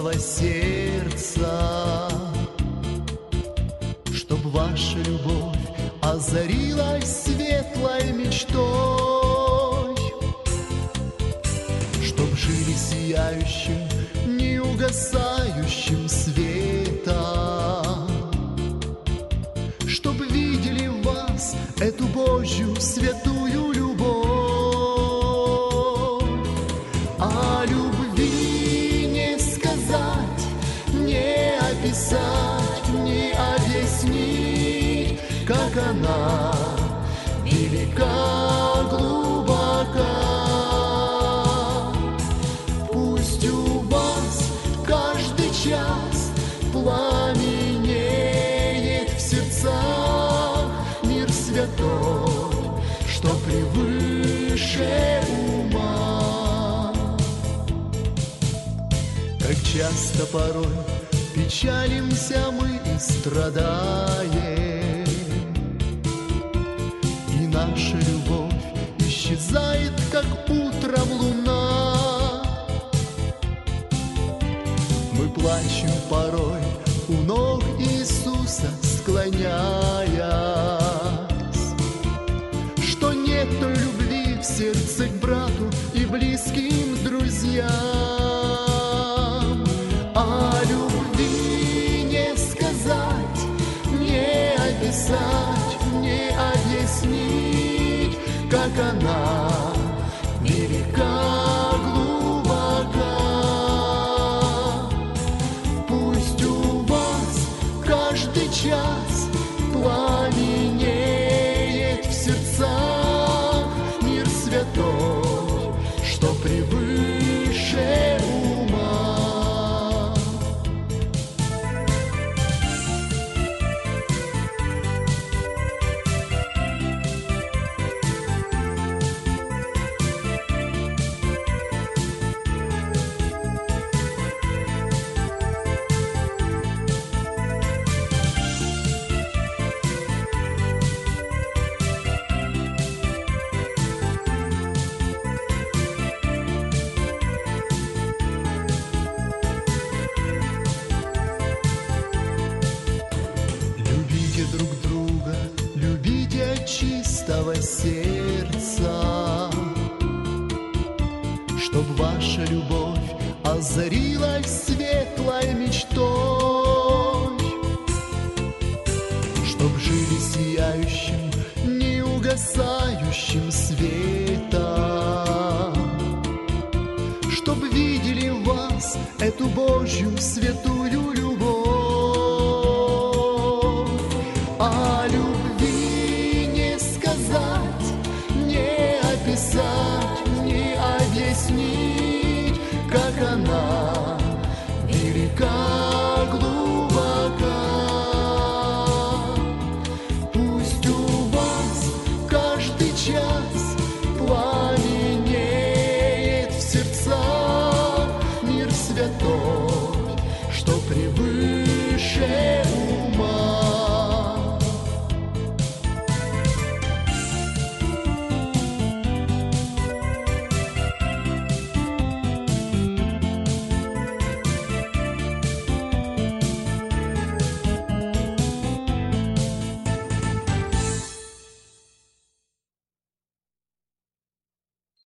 чистого сердца, чтоб ваша любовь озарилась светлой мечтой, чтоб жили сияющим, неугасающим светом, чтоб видели в вас эту Божью святую любовь. О любви не сказать, не описать, не объяснить, как она велика, глубока. Пусть у вас каждый час пламенеет в сердцах мир святой, что превыше ума. Как часто порой печалимся мы и страдаем, и наша любовь исчезает, как утром луна. Мы плачем порой у ног Иисуса, склоняясь, что нет той любви в сердце к брату и близким друзьям. О любви не сказать, не описать, не объяснить, как она велика, глубока. Пусть у вас каждый час пламенеет в сердцах мир святой, что превыше ума. Друг друга, любите от чистого сердца, чтоб ваша любовь озарилась светлой мечтой, чтоб жили сияющим, неугасающим светом, чтоб видели в вас эту Божью святую любовь. О любви не сказать, не описать, не объяснить, как она велика, глубока. Пусть у вас каждый час пламенеет в сердцах мир святой, что превыше